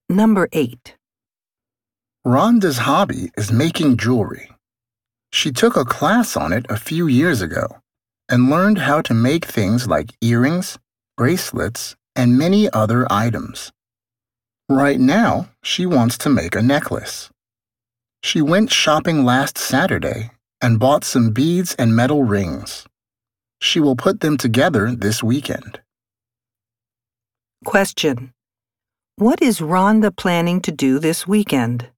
Number 8. Rhonda's hobby is making jewelry. She took a class on it a few years ago and learned how to make things like earrings, bracelets, and many other items. Right now, she wants to make a necklace. She went shopping last Saturday and bought some beads and metal rings. She will put them together this weekend. Question. What is Rhonda planning to do this weekend?